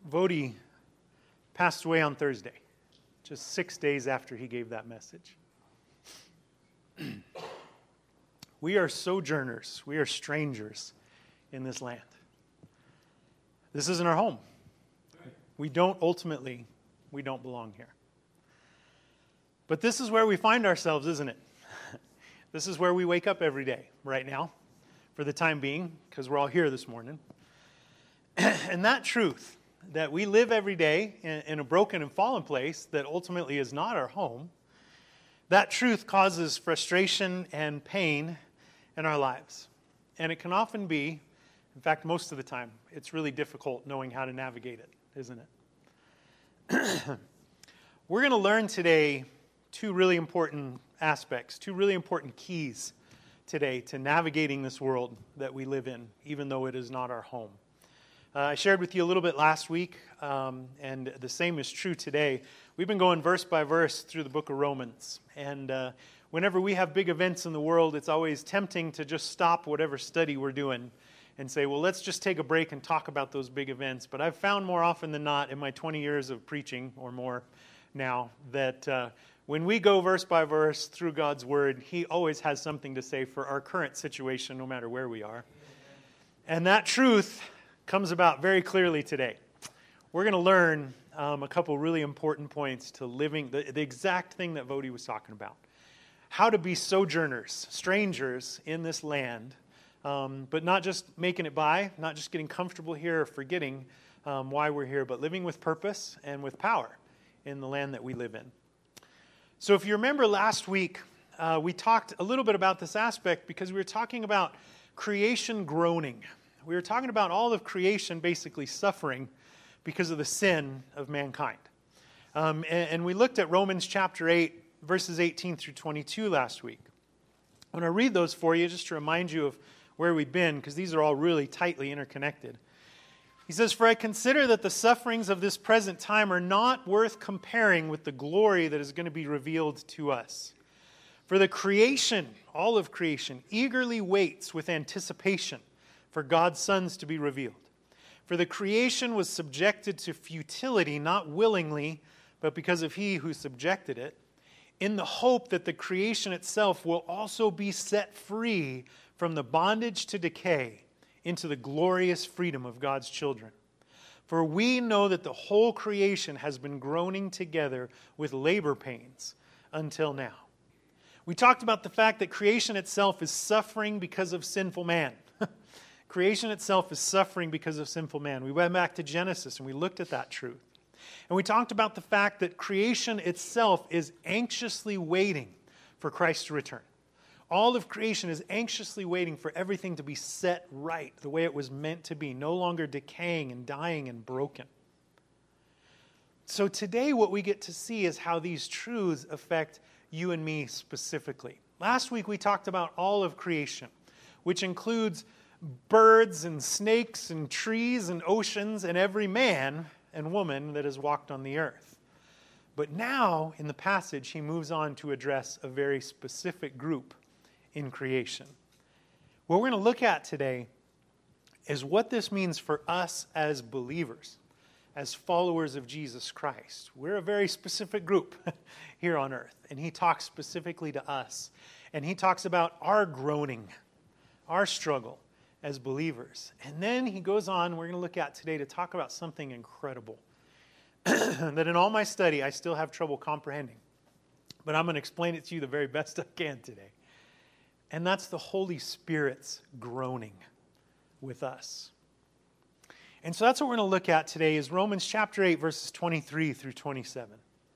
Vodi passed away on Thursday, just 6 days after he gave that message. We are sojourners. We are strangers in this land. This isn't our home. We don't belong here. But this is where we find ourselves, isn't it? This is where we wake up every day right now, for the time being, because we're all here this morning. And that truth, that we live every day in a broken and fallen place that ultimately is not our home, that truth causes frustration and pain in our lives. And it can often be, in fact, most of the time, it's really difficult knowing how to navigate it, isn't it? We're going to learn today two really important aspects, two really important keys today to navigating this world that we live in, even though it is not our home. I shared with you a little bit last week, and the same is true today. We've been going verse by verse through the book of Romans, and whenever we have big events in the world, it's always tempting to just stop whatever study we're doing and say, well, let's just take a break and talk about those big events. But I've found more often than not in my 20 years of preaching or more now that when we go verse by verse through God's Word, He always has something to say for our current situation, no matter where we are. And that truth comes about very clearly today. We're going to learn a couple really important points to living, the exact thing that Vodi was talking about. How to be sojourners, strangers in this land, but not just making it by, not just getting comfortable here or forgetting why we're here, but living with purpose and with power in the land that we live in. So if you remember last week, we talked a little bit about this aspect because we were talking about creation groaning. We were talking about all of creation basically suffering because of the sin of mankind. And we looked at Romans chapter 8, verses 18 through 22 last week. I'm going to read those for you just to remind you of where we've been, because these are all really tightly interconnected. He says, "For I consider that the sufferings of this present time are not worth comparing with the glory that is going to be revealed to us. For the creation, all of creation, eagerly waits with anticipation for God's sons to be revealed. For the creation was subjected to futility, not willingly, but because of He who subjected it, in the hope that the creation itself will also be set free from the bondage to decay into the glorious freedom of God's children. For we know that the whole creation has been groaning together with labor pains until now." We talked about the fact that creation itself is suffering because of sinful man. Creation itself is suffering because of sinful man. We went back to Genesis and we looked at that truth. And we talked about the fact that creation itself is anxiously waiting for Christ to return. All of creation is anxiously waiting for everything to be set right the way it was meant to be, no longer decaying and dying and broken. So today what we get to see is how these truths affect you and me specifically. Last week we talked about all of creation, which includes birds and snakes and trees and oceans and every man and woman that has walked on the earth. But now, in the passage, he moves on to address a very specific group in creation. What we're going to look at today is what this means for us as believers, as followers of Jesus Christ. We're a very specific group here on earth, and he talks specifically to us. And he talks about our groaning, our struggle as believers. And then he goes on, we're going to look at today to talk about something incredible that in all my study I still have trouble comprehending. But I'm going to explain it to you the very best I can today. And that's the Holy Spirit's groaning with us. And so that's what we're going to look at today is Romans chapter 8, verses 23 through 27.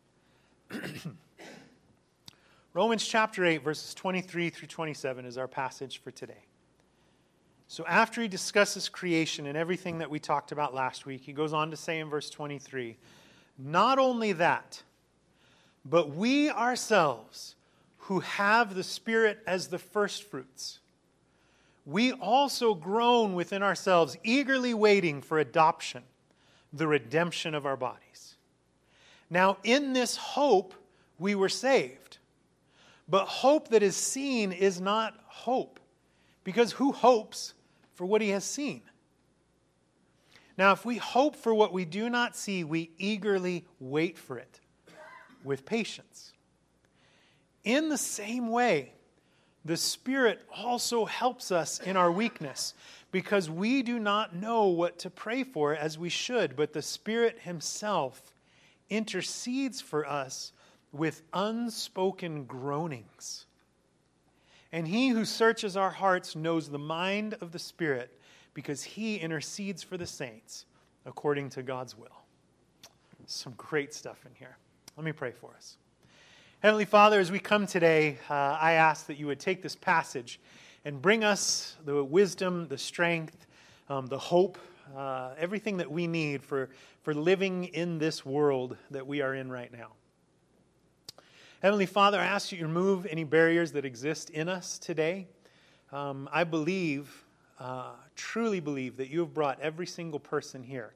Romans chapter 8, verses 23 through 27 is our passage for today. So after he discusses creation and everything that we talked about last week, he goes on to say in verse 23, "Not only that, but we ourselves who have the Spirit as the firstfruits, we also groan within ourselves, eagerly waiting for adoption, the redemption of our bodies. Now in this hope we were saved. But hope that is seen is not hope, because who hopes for what he has seen? Now, if we hope for what we do not see, we eagerly wait for it with patience. In the same way, the Spirit also helps us in our weakness, because we do not know what to pray for as we should, but the Spirit Himself intercedes for us with unspoken groanings. And He who searches our hearts knows the mind of the Spirit, because He intercedes for the saints according to God's will. Some great stuff in here. Let me pray for us. Heavenly Father, as we come today, I ask that you would take this passage and bring us the wisdom, the strength, the hope, everything that we need for living in this world that we are in right now. Heavenly Father, I ask you to remove any barriers that exist in us today. I believe, truly believe, that you have brought every single person here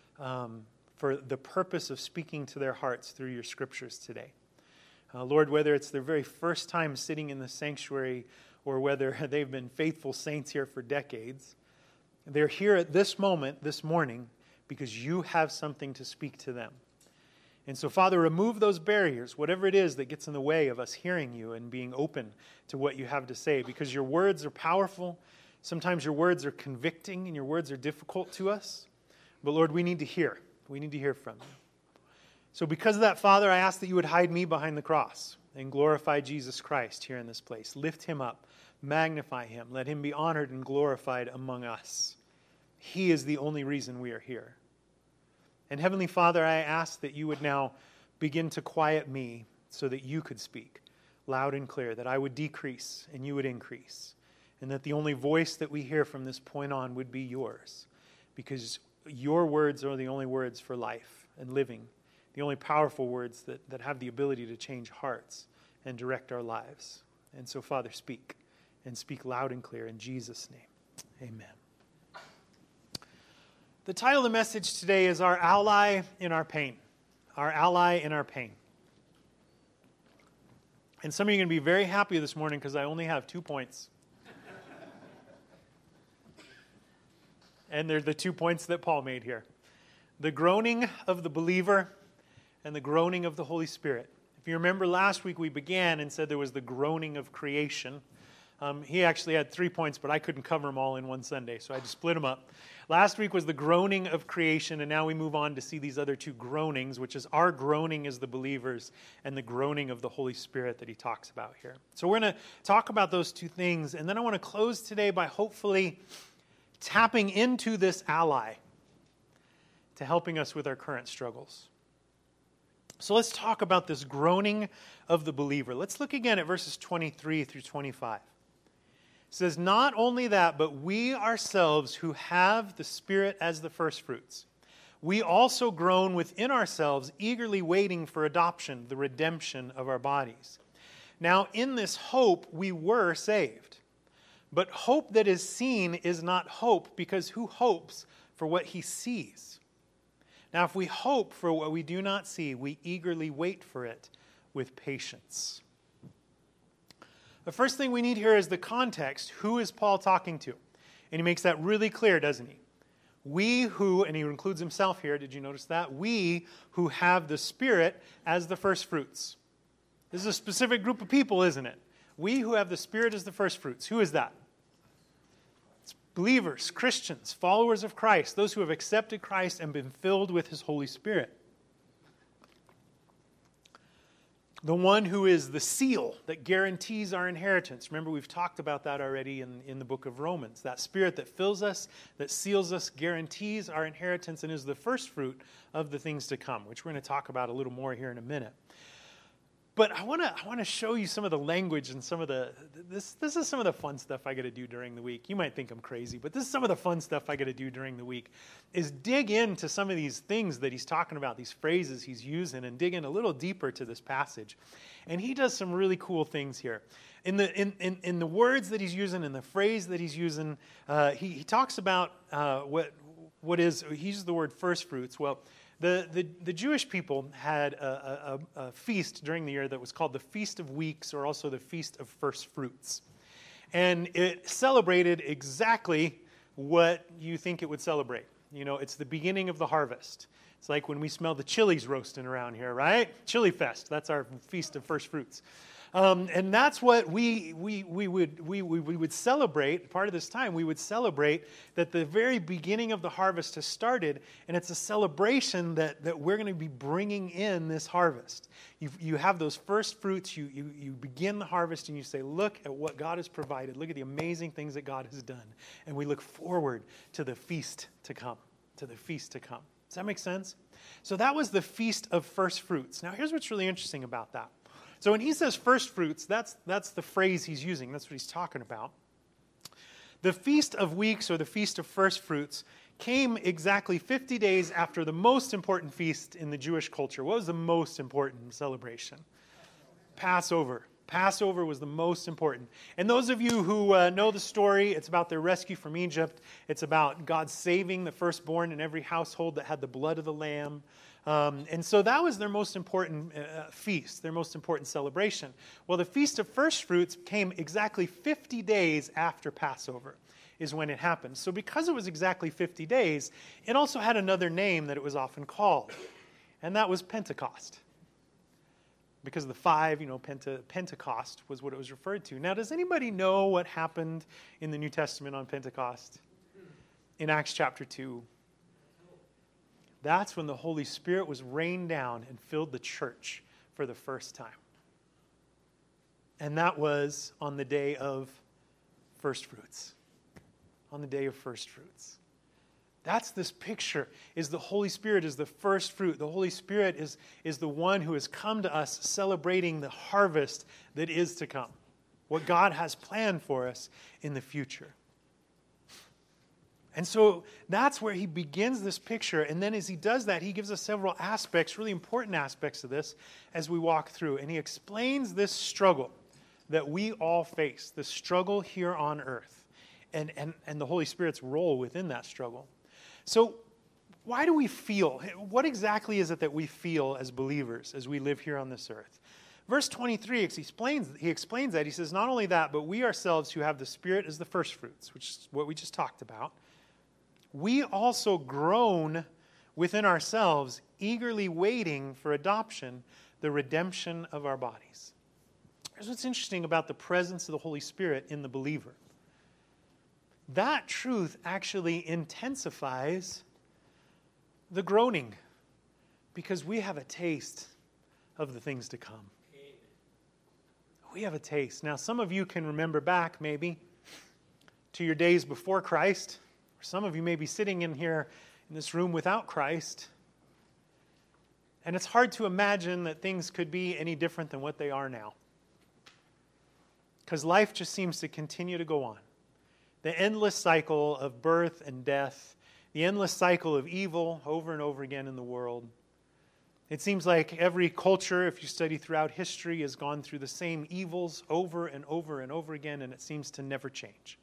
for the purpose of speaking to their hearts through your scriptures today. Lord, whether it's their very first time sitting in the sanctuary or whether they've been faithful saints here for decades, they're here at this moment, this morning, because you have something to speak to them. And so, Father, remove those barriers, whatever it is that gets in the way of us hearing you and being open to what you have to say, because your words are powerful. Sometimes your words are convicting and your words are difficult to us. But, Lord, we need to hear. We need to hear from you. So because of that, Father, I ask that you would hide me behind the cross and glorify Jesus Christ here in this place. Lift him up. Magnify him. Let him be honored and glorified among us. He is the only reason we are here. And Heavenly Father, I ask that you would now begin to quiet me so that you could speak loud and clear, that I would decrease and you would increase, and that the only voice that we hear from this point on would be yours, because your words are the only words for life and living, the only powerful words that have the ability to change hearts and direct our lives. And so, Father, speak, and speak loud and clear in Jesus' name. Amen. The title of the message today is Our Ally in Our Pain. Our Ally in Our Pain. And some of you are going to be very happy this morning because I only have 2 points. And they're the 2 points that Paul made here. The groaning of the believer and the groaning of the Holy Spirit. If you remember last week we began and said there was the groaning of creation. He actually had 3 points, but I couldn't cover them all in one Sunday, so I just split them up. Last week was the groaning of creation, and now we move on to see these other 2 groanings, which is our groaning as the believers and the groaning of the Holy Spirit that he talks about here. So we're going to talk about those 2 things, and then I want to close today by hopefully tapping into this ally to helping us with our current struggles. So let's talk about this groaning of the believer. Let's look again at verses 23 through 25. It says, not only that, but we ourselves who have the Spirit as the firstfruits, we also groan within ourselves, eagerly waiting for adoption, the redemption of our bodies. Now in this hope we were saved. But hope that is seen is not hope, because who hopes for what he sees? Now if we hope for what we do not see, we eagerly wait for it with patience. The first thing we need here is the context. Who is Paul talking to? And he makes that really clear, doesn't he? We who, and he includes himself here, did you notice that? We who have the Spirit as the first fruits. This is a specific group of people, isn't it? We who have the Spirit as the first fruits. Who is that? It's believers, Christians, followers of Christ, those who have accepted Christ and been filled with his Holy Spirit. The one who is the seal that guarantees our inheritance. Remember, we've talked about that already in the book of Romans. That Spirit that fills us, that seals us, guarantees our inheritance, and is the first fruit of the things to come, which we're going to talk about a little more here in a minute. But I want to show you some of the language and some of this is some of the fun stuff I got to do during the week. You might think I'm crazy, but this is some of the fun stuff I got to do during the week, is dig into some of these things that he's talking about, these phrases he's using, and dig in a little deeper to this passage. And he does some really cool things here. In the words that he's using, in the phrase that he's using, he talks about he uses the word first fruits. Well, the Jewish people had a feast during the year that was called the Feast of Weeks, or also the Feast of First Fruits. And it celebrated exactly what you think it would celebrate. It's the beginning of the harvest. It's like when we smell the chilies roasting around here, right? Chili Fest. That's our feast of first fruits. And that's what we would celebrate. Part of this time, we would celebrate that the very beginning of the harvest has started, and it's a celebration that we're going to be bringing in this harvest. You have those first fruits. You begin the harvest, and you say, look at what God has provided. Look at the amazing things that God has done. And we look forward to the feast to come, to the feast to come. Does that make sense? So that was the Feast of First Fruits. Now, here's what's really interesting about that. So when he says first fruits, that's the phrase he's using. That's what he's talking about. The Feast of Weeks, or the Feast of First Fruits, came exactly 50 days after the most important feast in the Jewish culture. What was the most important celebration? Passover. Passover was the most important. And those of you who know the story, it's about their rescue from Egypt. It's about God saving the firstborn in every household that had the blood of the lamb. And so that was their most important feast, their most important celebration. Well, the Feast of First Fruits came exactly 50 days after Passover is when it happened. So because it was exactly 50 days, it also had another name that it was often called, and that was Pentecost. Because of the five, Pentecost was what it was referred to. Now, does anybody know what happened in the New Testament on Pentecost? In Acts chapter 2. That's when the Holy Spirit was rained down and filled the church for the first time. And that was on the day of first fruits. On the day of first fruits. That's this picture, is the Holy Spirit is the first fruit. The Holy Spirit is the one who has come to us celebrating the harvest that is to come. What God has planned for us in the future. And so that's where he begins this picture. And then as he does that, he gives us several aspects, really important aspects of this as we walk through. And he explains this struggle that we all face, the struggle here on earth, and the Holy Spirit's role within that struggle. So why do we feel? What exactly is it that we feel as believers as we live here on this earth? Verse 23, he explains that. He says, not only that, but we ourselves who have the Spirit as the first fruits, which is what we just talked about, we also groan within ourselves, eagerly waiting for adoption, the redemption of our bodies. Here's what's interesting about the presence of the Holy Spirit in the believer. That truth actually intensifies the groaning because we have a taste of the things to come. We have a taste. Now, some of you can remember back maybe to your days before Christ. Some of you may be sitting in here in this room without Christ. And it's hard to imagine that things could be any different than what they are now. Because life just seems to continue to go on. The endless cycle of birth and death, the endless cycle of evil over and over again in the world. It seems like every culture, if you study throughout history, has gone through the same evils over and over and over again, and it seems to never change.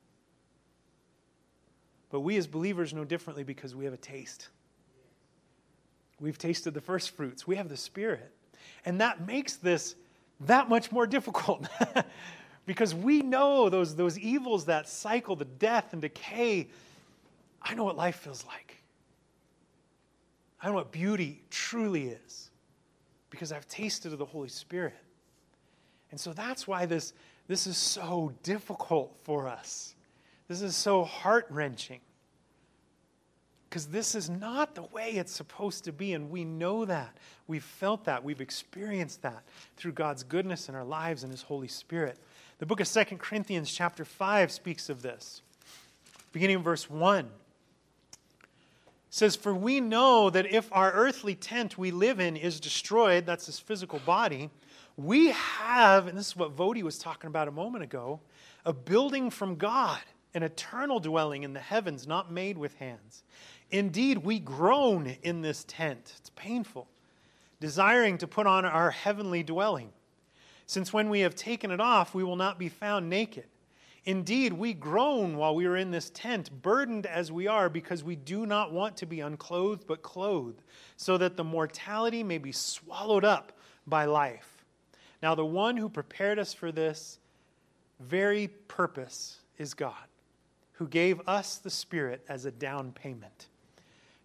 But we as believers know differently because we have a taste. We've tasted the first fruits. We have the Spirit. And that makes this that much more difficult. Because we know those evils, that cycle, the death and decay. I know what life feels like. I know what beauty truly is. Because I've tasted of the Holy Spirit. And so that's why this is so difficult for us. This is so heart-wrenching. Because this is not the way it's supposed to be, and we know that. We've felt that. We've experienced that through God's goodness in our lives and His Holy Spirit. The book of 2 Corinthians chapter 5 speaks of this. Beginning in verse 1. It says, "For we know that if our earthly tent we live in is destroyed," that's this physical body, "we have," and this is what Vodi was talking about a moment ago, "a building from God, an eternal dwelling in the heavens, not made with hands. Indeed, we groan in this tent," it's painful, "desiring to put on our heavenly dwelling. Since when we have taken it off, we will not be found naked. Indeed, we groan while we are in this tent, burdened as we are, because we do not want to be unclothed, but clothed, so that the mortality may be swallowed up by life. Now, the one who prepared us for this very purpose is God, who gave us the Spirit as a down payment."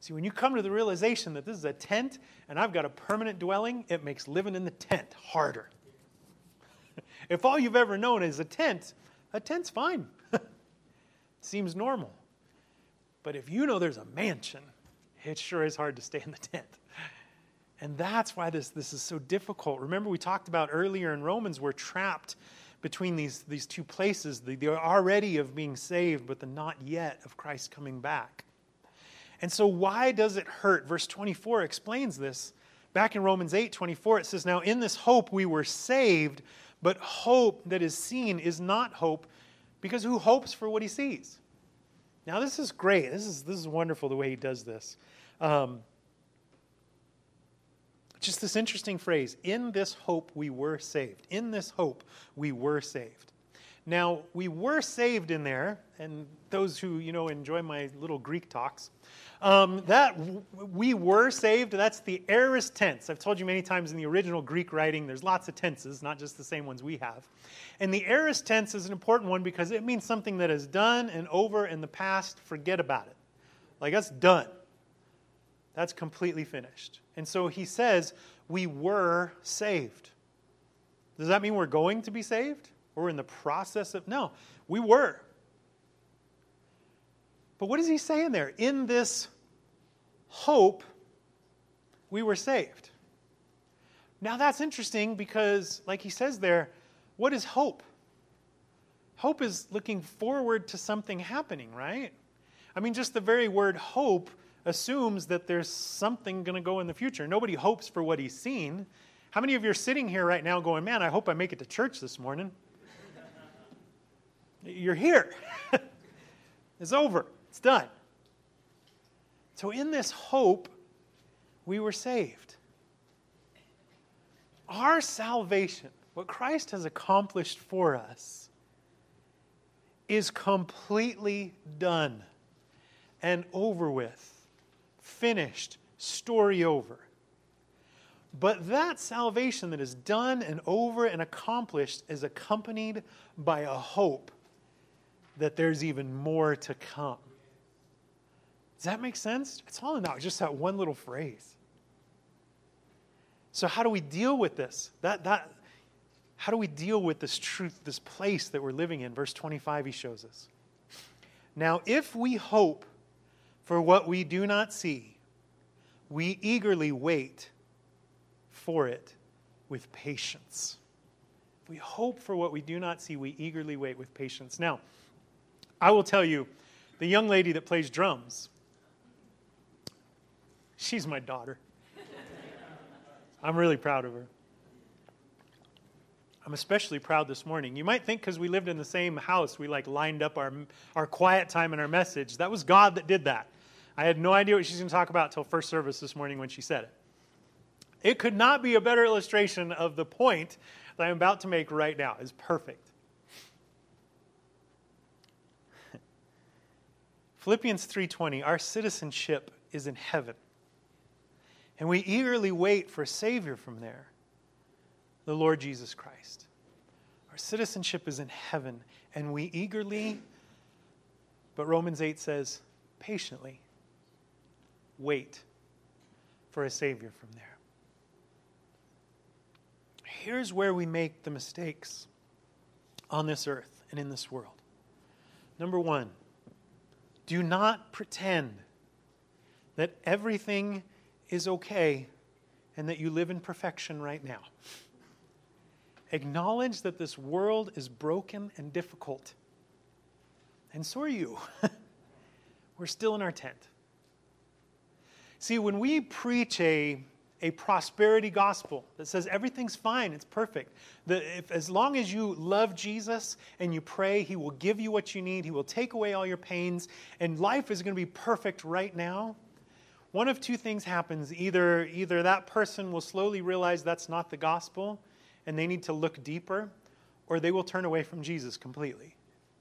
See, when you come to the realization that this is a tent and I've got a permanent dwelling, it makes living in the tent harder. If all you've ever known is a tent's fine. Seems normal. But if you know there's a mansion, it sure is hard to stay in the tent. And that's why this is so difficult. Remember, we talked about earlier in Romans, we're trapped between these two places, the already of being saved, but the not yet of Christ coming back. And so why does it hurt? Verse 24 explains this. Back in Romans 8:24, it says, "Now in this hope we were saved, but hope that is seen is not hope, because who hopes for what he sees?" Now this is great. This is wonderful the way he does this. Just this interesting phrase, "In this hope we were saved." In this hope we were saved. Now, we were saved in there, and those who, enjoy my little Greek talks, that we were saved, that's the aorist tense. I've told you many times in the original Greek writing, there's lots of tenses, not just the same ones we have. And the aorist tense is an important one because it means something that is done and over in the past. Forget about it. Like, that's done. That's completely finished. And so he says, we were saved. Does that mean we're going to be saved? Or we're in the process of? No, we were. But what is he saying there? In this hope, we were saved. Now that's interesting because, like he says there, what is hope? Hope is looking forward to something happening, right? I mean, just the very word hope assumes that there's something going to go in the future. Nobody hopes for what he's seen. How many of you are sitting here right now going, man, I hope I make it to church this morning? You're here. It's over. It's done. So in this hope, we were saved. Our salvation, what Christ has accomplished for us, is completely done and over with. Finished. Story over. But that salvation that is done and over and accomplished is accompanied by a hope that there's even more to come. Does that make sense? It's all in that, just that one little phrase. So how do we deal with this? How do we deal with this truth, this place that we're living in? Verse 25, he shows us. Now, if we hope for what we do not see, we eagerly wait for it with patience. If we hope for what we do not see, we eagerly wait with patience. Now, I will tell you, the young lady that plays drums, she's my daughter. I'm really proud of her. I'm especially proud this morning. You might think because we lived in the same house, we lined up our quiet time and our message. That was God that did that. I had no idea what she's going to talk about until first service this morning when she said it. It could not be a better illustration of the point that I'm about to make right now. It's perfect. Philippians 3:20, our citizenship is in heaven. And we eagerly wait for a Savior from there, the Lord Jesus Christ. Our citizenship is in heaven, and we eagerly, but Romans 8 says, patiently wait for a Savior from there. Here's where we make the mistakes on this earth and in this world. Number one, do not pretend that everything is okay and that you live in perfection right now. Acknowledge that this world is broken and difficult. And so are you. We're still in our tent. See, when we preach a prosperity gospel that says everything's fine, it's perfect. As long as you love Jesus and you pray, he will give you what you need. He will take away all your pains, and life is going to be perfect right now. One of two things happens. Either that person will slowly realize that's not the gospel and they need to look deeper, or they will turn away from Jesus completely.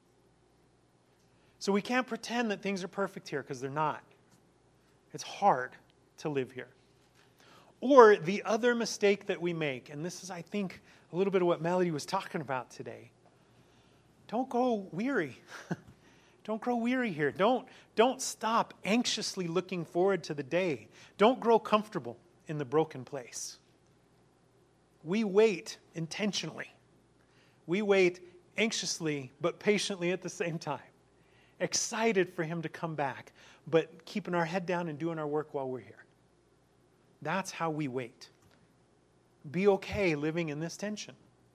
So we can't pretend that things are perfect here because they're not. It's hard to live here. Or the other mistake that we make, and this is, I think, a little bit of what Melody was talking about today. Don't go weary. Don't grow weary here. Don't stop anxiously looking forward to the day. Don't grow comfortable in the broken place. We wait intentionally. We wait anxiously but patiently at the same time. Excited for him to come back, but keeping our head down and doing our work while we're here. That's how we wait. Be okay living in this tension.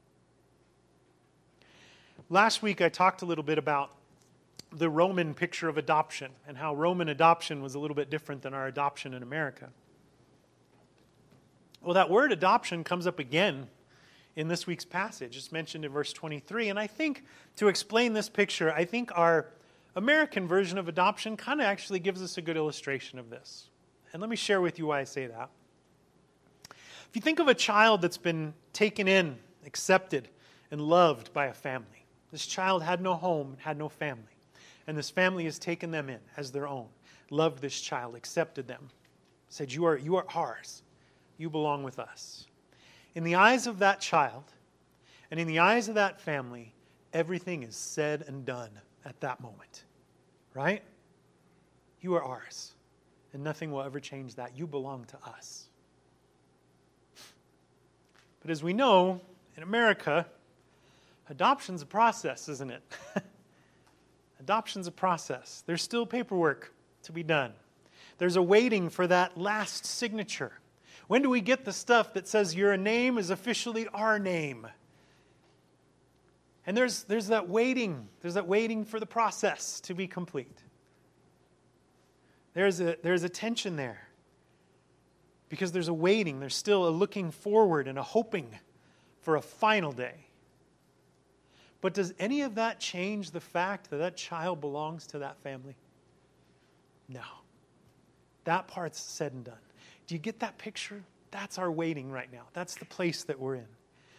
Last week I talked a little bit about the Roman picture of adoption and how Roman adoption was a little bit different than our adoption in America. Well, that word adoption comes up again in this week's passage. It's mentioned in verse 23. And I think to explain this picture, I think our American version of adoption kind of actually gives us a good illustration of this. And let me share with you why I say that. If you think of a child that's been taken in, accepted, and loved by a family. This child had no home, had no family. And this family has taken them in as their own, loved this child, accepted them, said, you are ours. You belong with us. In the eyes of that child and in the eyes of that family, everything is said and done at that moment. Right? You are ours. And nothing will ever change that. You belong to us. But as we know, in America, adoption's a process, isn't it? Adoption's a process. There's still paperwork to be done. There's a waiting for that last signature. When do we get the stuff that says your name is officially our name? And there's that waiting. There's that waiting for the process to be complete. There's a tension there. Because there's a waiting. There's still a looking forward and a hoping for a final day. But does any of that change the fact that that child belongs to that family? No. That part's said and done. Do you get that picture? That's our waiting right now. That's the place that we're in.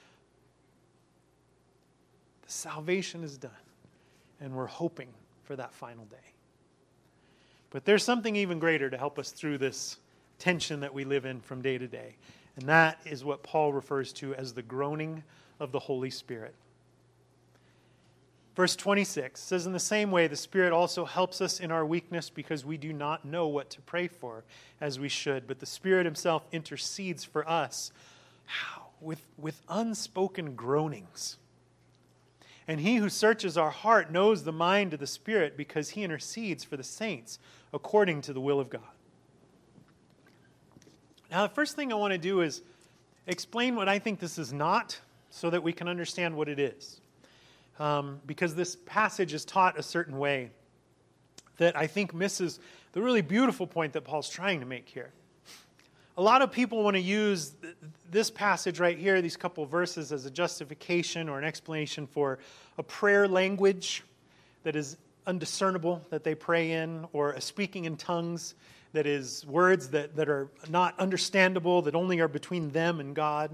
The salvation is done, and we're hoping for that final day. But there's something even greater to help us through this tension that we live in from day to day, and that is what Paul refers to as the groaning of the Holy Spirit. Verse 26 says, in the same way, the Spirit also helps us in our weakness because we do not know what to pray for as we should. But the Spirit himself intercedes for us. How? With unspoken groanings. And he who searches our heart knows the mind of the Spirit because he intercedes for the saints according to the will of God. Now, the first thing I want to do is explain what I think this is not so that we can understand what it is. Because this passage is taught a certain way that I think misses the really beautiful point that Paul's trying to make here. A lot of people want to use this passage right here, these couple of verses, as a justification or an explanation for a prayer language that is undiscernible that they pray in, or a speaking in tongues that is words that are not understandable, that only are between them and God.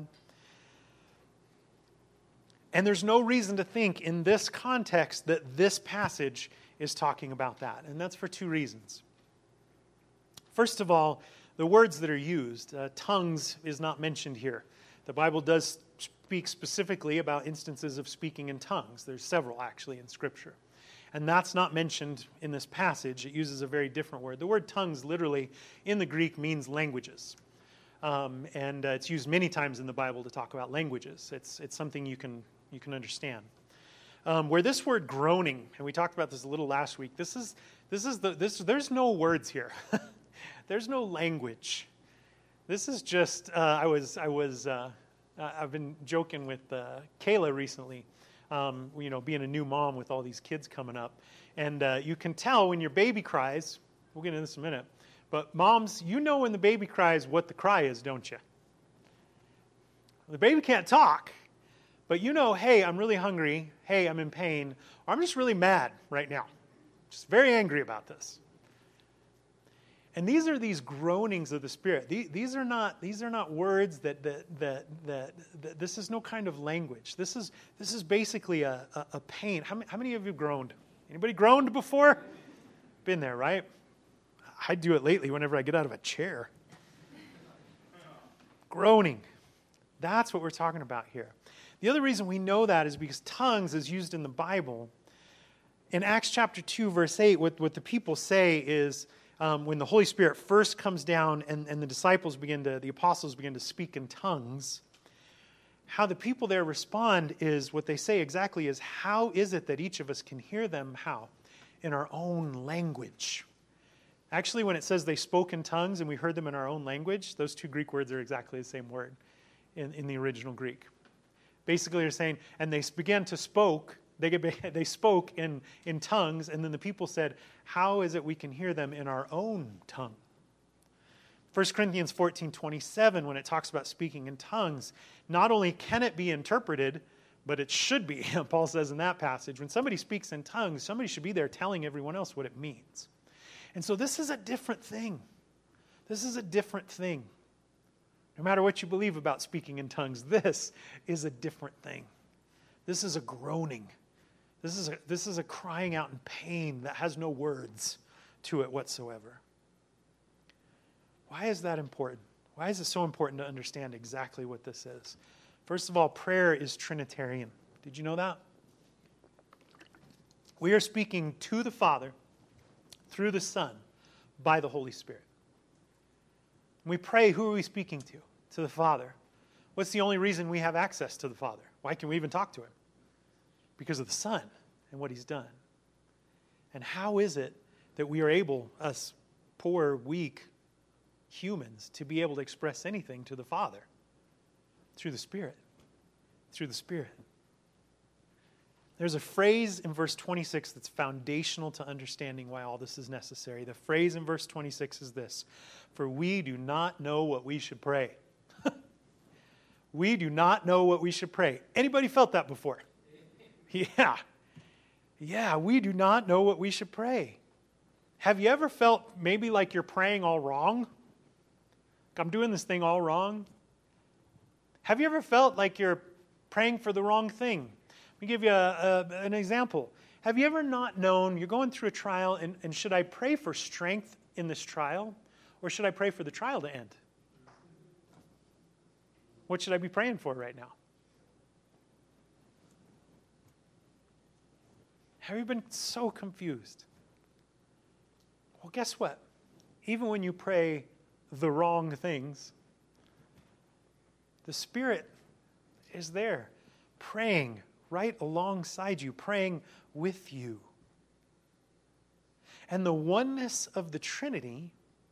And there's no reason to think in this context that this passage is talking about that. And that's for two reasons. First of all, the words that are used, tongues is not mentioned here. The Bible does speak specifically about instances of speaking in tongues. There's several actually in Scripture. And that's not mentioned in this passage. It uses a very different word. The word tongues literally in the Greek means languages. And it's used many times in the Bible to talk about languages. It's something you can understand. Where this word groaning, and we talked about this a little last week, there's no words here. There's no language. This is just I've been joking with Kayla recently, being a new mom with all these kids coming up, and you can tell when your baby cries. We'll get into this in a minute. But moms, you know when the baby cries what the cry is, don't you? The baby can't talk. But you know, hey, I'm really hungry. Hey, I'm in pain. Or I'm just really mad right now. Just very angry about this. And these are these groanings of the Spirit. These are not words that this is no kind of language. This is basically a pain. How many of you groaned? Anybody groaned before? Been there, right? I do it lately whenever I get out of a chair. Groaning. That's what we're talking about here. The other reason we know that is because tongues, as used in the Bible, In Acts chapter 2, verse 8, what the people say is when the Holy Spirit first comes down and the apostles begin to speak in tongues, how the people there respond is what they say exactly is, how is it that each of us can hear them? How? In our own language. Actually, when it says they spoke in tongues and we heard them in our own language, those two Greek words are exactly the same word in the original Greek. Basically, they're saying, and they began to spoke, they spoke in tongues, and then the people said, how is it we can hear them in our own tongue? 1 Corinthians 14:27, when it talks about speaking in tongues, not only can it be interpreted, but it should be. Paul says in that passage, when somebody speaks in tongues, somebody should be there telling everyone else what it means. And so this is a different thing. This is a different thing. No matter what you believe about speaking in tongues, this is a different thing. This is a groaning. This is a crying out in pain that has no words to it whatsoever. Why is that important? Why is it so important to understand exactly what this is? First of all, prayer is Trinitarian. Did you know that? We are speaking to the Father through the Son by the Holy Spirit. When we pray, who are we speaking to? To the Father. What's the only reason we have access to the Father? Why can we even talk to Him? Because of the Son and what He's done. And how is it that we are able, us poor, weak humans, to be able to express anything to the Father? Through the Spirit. Through the Spirit. There's a phrase in verse 26 that's foundational to understanding why all this is necessary. The phrase in verse 26 is this: for we do not know what we should pray. We do not know what we should pray. Anybody felt that before? Yeah, we do not know what we should pray. Have you ever felt maybe like you're praying all wrong? I'm doing this thing all wrong. Have you ever felt like you're praying for the wrong thing? Let me give you an example. Have you ever not known, you're going through a trial, and should I pray for strength in this trial, or should I pray for the trial to end? What should I be praying for right now? Have you been so confused? Well, guess what? Even when you pray the wrong things, the Spirit is there, praying right alongside you, praying with you. And the oneness of the Trinity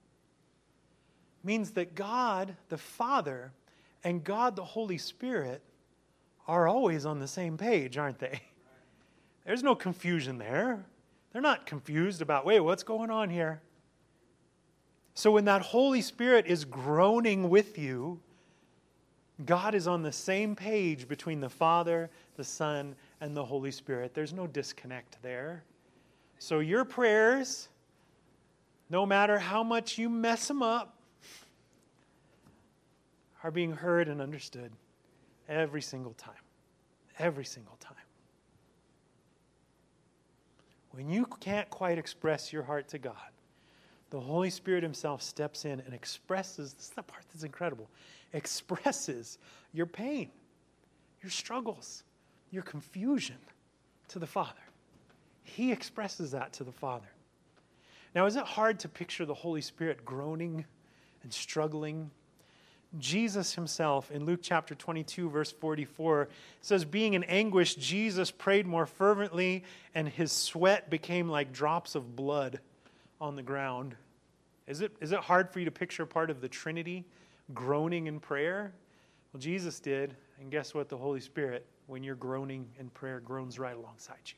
means that God the Father and God the Holy Spirit are always on the same page, aren't they? There's no confusion there. They're not confused about, wait, what's going on here? So when that Holy Spirit is groaning with you, God is on the same page between the Father, the Son, and the Holy Spirit. There's no disconnect there. So your prayers, no matter how much you mess them up, are being heard and understood every single time. Every single time. When you can't quite express your heart to God, the Holy Spirit Himself steps in and expresses, this is the part that's incredible, expresses your pain, your struggles, your confusion to the Father. He expresses that to the Father. Now, is it hard to picture the Holy Spirit groaning and struggling? Jesus Himself, in Luke chapter 22, verse 44, says, being in anguish, Jesus prayed more fervently, and His sweat became like drops of blood on the ground. Is it hard for you to picture part of the Trinity groaning in prayer? Well, Jesus did, and guess what? The Holy Spirit, when you're groaning in prayer, groans right alongside you.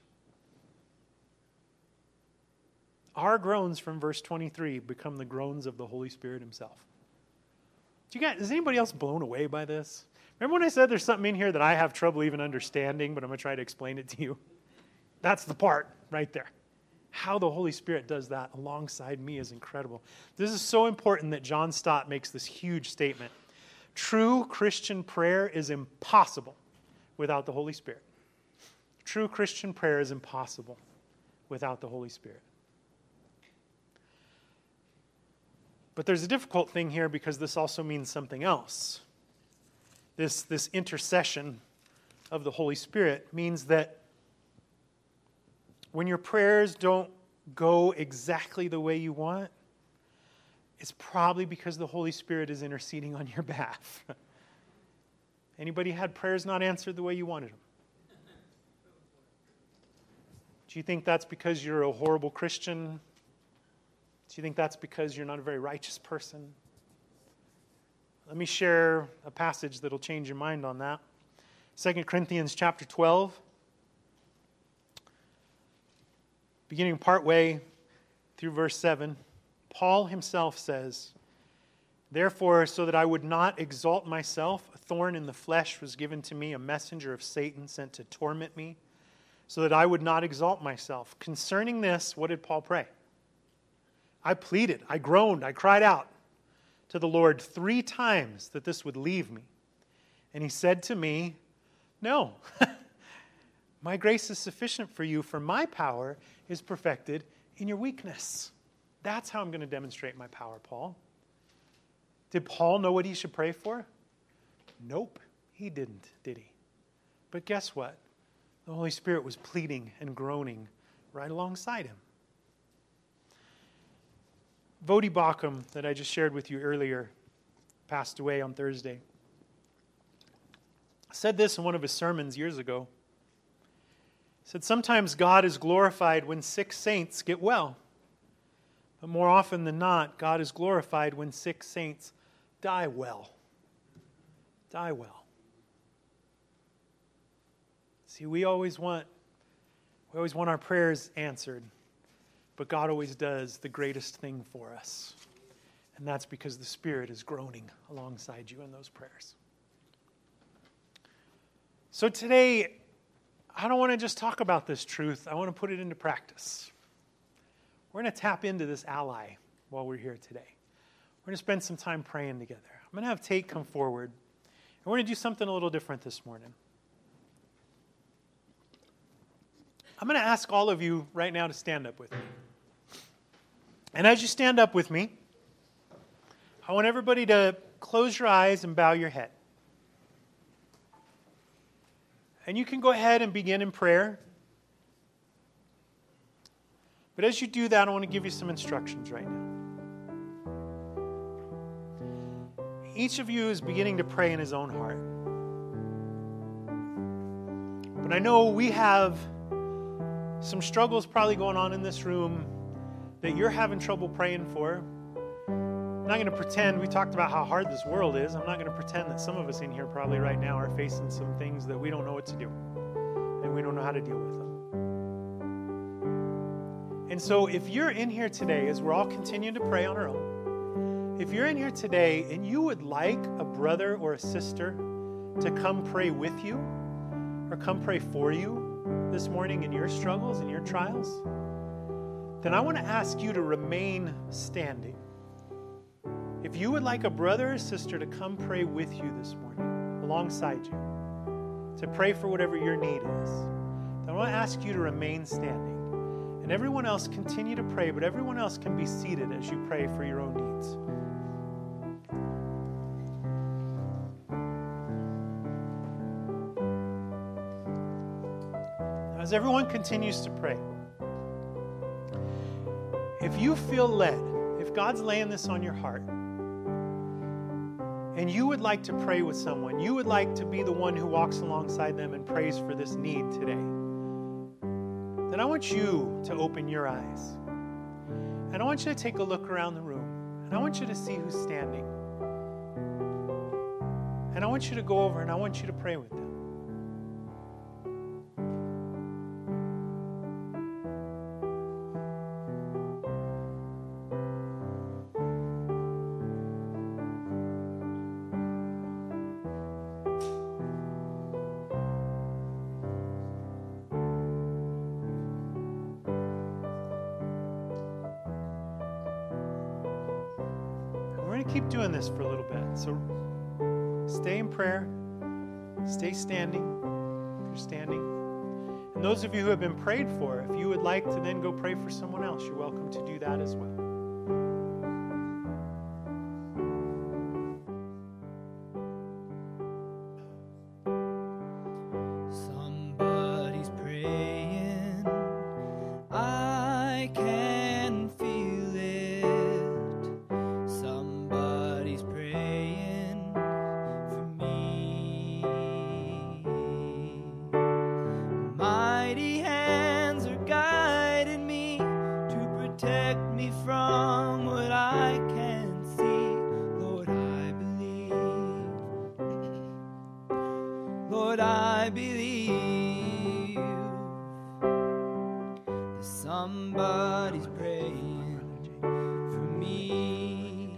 Our groans from verse 23 become the groans of the Holy Spirit Himself. Is anybody else blown away by this? Remember when I said there's something in here that I have trouble even understanding, but I'm going to try to explain it to you? That's the part right there. How the Holy Spirit does that alongside me is incredible. This is so important that John Stott makes this huge statement. True Christian prayer is impossible without the Holy Spirit. True Christian prayer is impossible without the Holy Spirit. But there's a difficult thing here because this also means something else. This intercession of the Holy Spirit means that when your prayers don't go exactly the way you want, it's probably because the Holy Spirit is interceding on your behalf. Anybody had prayers not answered the way you wanted them? Do you think that's because you're a horrible Christian? Do you think that's because you're not a very righteous person? Let me share a passage that'll change your mind on that. 2 Corinthians chapter 12, beginning partway through verse 7, Paul himself says, "Therefore, so that I would not exalt myself, a thorn in the flesh was given to me, a messenger of Satan sent to torment me, so that I would not exalt myself. Concerning this, what did Paul pray? I pleaded, I groaned, I cried out to the Lord 3 times that this would leave me. And he said to me, no, my grace is sufficient for you, for my power is perfected in your weakness." That's how I'm going to demonstrate my power, Paul. Did Paul know what he should pray for? Nope, he didn't, did he? But guess what? The Holy Spirit was pleading and groaning right alongside him. Voddie Baucham, that I just shared with you earlier, passed away on Thursday, said this in one of his sermons years ago. He said, "Sometimes God is glorified when sick saints get well. But more often than not, God is glorified when sick saints die well. Die well." See, we always want our prayers answered, but God always does the greatest thing for us. And that's because the Spirit is groaning alongside you in those prayers. So today, I don't want to just talk about this truth. I want to put it into practice. We're going to tap into this ally while we're here today. We're going to spend some time praying together. I'm going to have Tate come forward, and we're going to do something a little different this morning. I'm going to ask all of you right now to stand up with me. And as you stand up with me, I want everybody to close your eyes and bow your head. And you can go ahead and begin in prayer. But as you do that, I want to give you some instructions right now. Each of you is beginning to pray in his own heart. But I know we have some struggles probably going on in this room that you're having trouble praying for. I'm not going to pretend, we talked about how hard this world is. I'm not going to pretend that some of us in here probably right now are facing some things that we don't know what to do. And we don't know how to deal with them. And so if you're in here today, as we're all continuing to pray on our own, if you're in here today and you would like a brother or a sister to come pray with you or come pray for you this morning in your struggles and your trials, then I want to ask you to remain standing. If you would like a brother or sister to come pray with you this morning, alongside you, to pray for whatever your need is, then I want to ask you to remain standing. And everyone else continue to pray, but everyone else can be seated as you pray for your own needs. As everyone continues to pray, if you feel led, if God's laying this on your heart, and you would like to pray with someone, you would like to be the one who walks alongside them and prays for this need today, then I want you to open your eyes. And I want you to take a look around the room. And I want you to see who's standing. And I want you to go over and I want you to pray with them. Keep doing this for a little bit. So stay in prayer. Stay standing if you're standing. And those of you who have been prayed for, if you would like to then go pray for someone else, you're welcome to do that as well. Somebody's praying Lord, I believe that somebody's praying for me.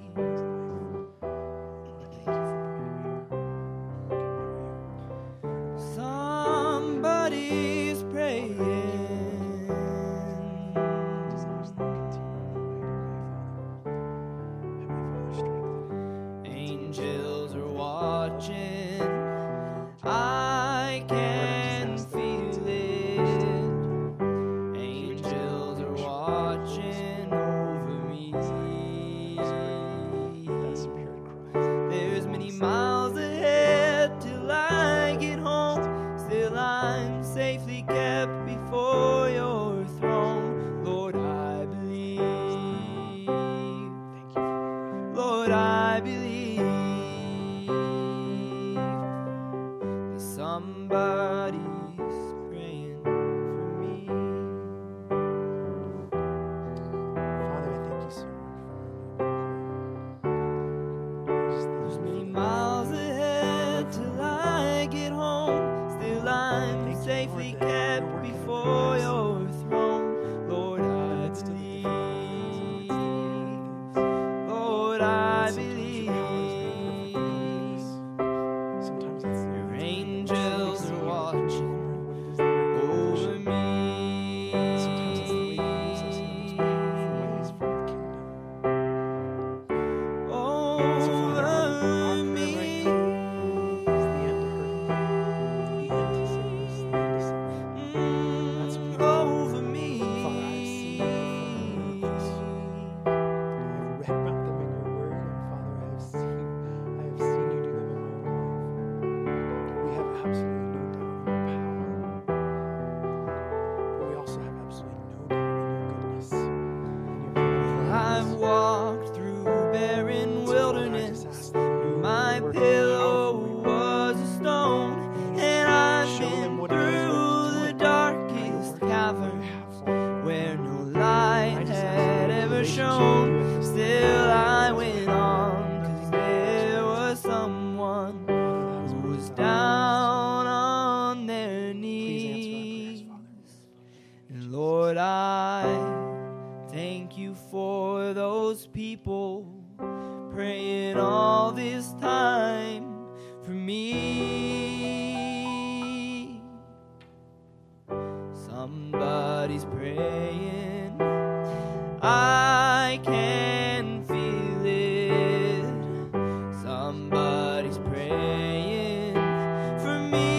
Somebody's praying. Angels are watching. I can feel it. Angels are watching over me. There's many miles ahead till I get home. Still I'm safely kept before your throne. Lord, I believe. Lord, I believe that somebody's praying for me. Father, I thank you so much. There's many miles ahead till I get home. Still I'm safely kept before your throne. Lord, I believe. Lord, I believe. Your angels are watching over me. Over me. Over me. I've walked through barren wilderness. My pillow was a stone, and I've been through the darkest cavern where no light had ever shone. Still I went on, 'cause there was someone who was down on their knees. And Lord, I thank you for those people praying all this time for me. Somebody's praying. I can feel it. Somebody's praying for me.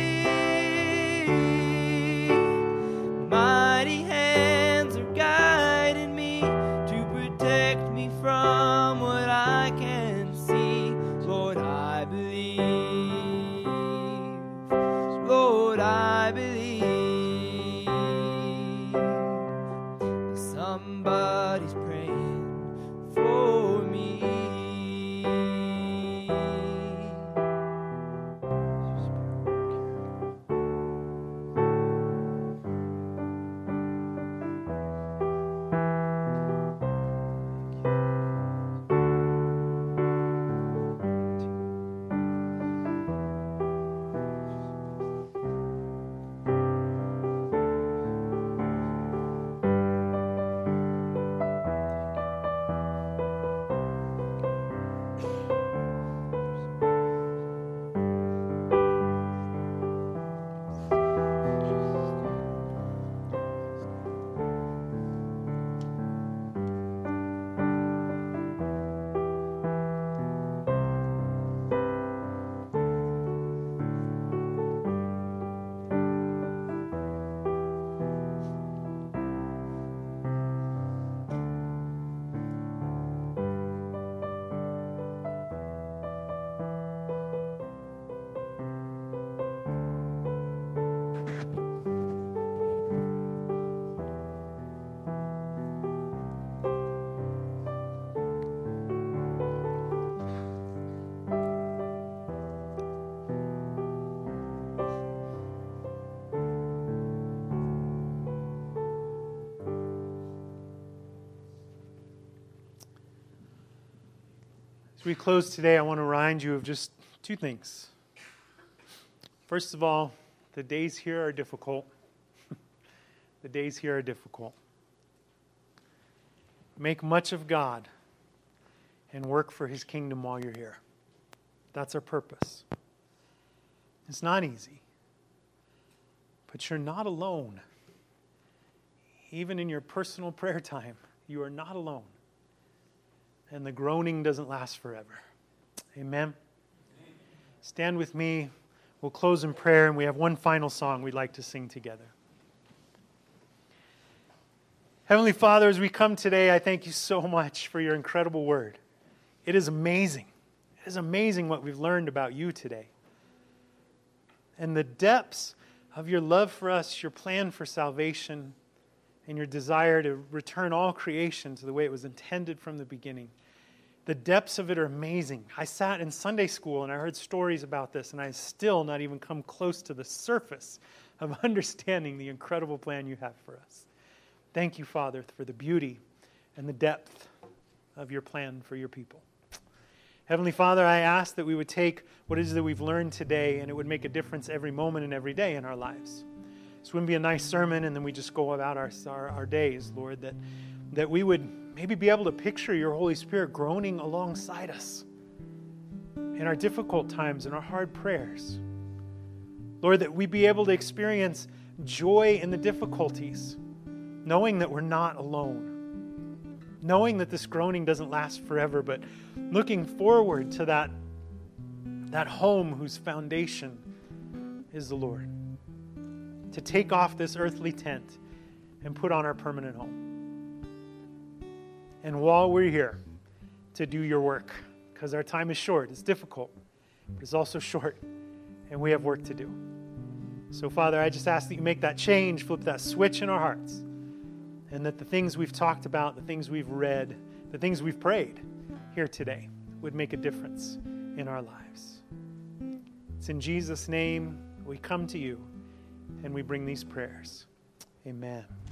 Mighty hands are guiding me to protect me from what I can see. Lord, I believe. Lord, I believe that somebody's praying for me. As we close today, I want to remind you of just two things. First of all, the days here are difficult. The days here are difficult. Make much of God and work for his kingdom while you're here. That's our purpose. It's not easy, but you're not alone. Even in your personal prayer time, you are not alone. And the groaning doesn't last forever. Amen. Stand with me. We'll close in prayer, and we have one final song we'd like to sing together. Heavenly Father, as we come today, I thank you so much for your incredible word. It is amazing. It is amazing what we've learned about you today. And the depths of your love for us, your plan for salvation, and your desire to return all creation to the way it was intended from the beginning. The depths of it are amazing. I sat in Sunday school and I heard stories about this, and I still not even come close to the surface of understanding the incredible plan you have for us. Thank you, Father, for the beauty and the depth of your plan for your people. Heavenly Father, I ask that we would take what it is that we've learned today, and it would make a difference every moment and every day in our lives. This wouldn't be a nice sermon and then we just go about our days, Lord, that we would maybe be able to picture your Holy Spirit groaning alongside us in our difficult times and our hard prayers. Lord, that we be able to experience joy in the difficulties, knowing that we're not alone, knowing that this groaning doesn't last forever, but looking forward to that home whose foundation is the Lord. To take off this earthly tent and put on our permanent home. And while we're here, to do your work, because our time is short. It's difficult, but it's also short, and we have work to do. So, Father, I just ask that you make that change, flip that switch in our hearts, and that the things we've talked about, the things we've read, the things we've prayed here today would make a difference in our lives. It's in Jesus' name we come to you and we bring these prayers. Amen.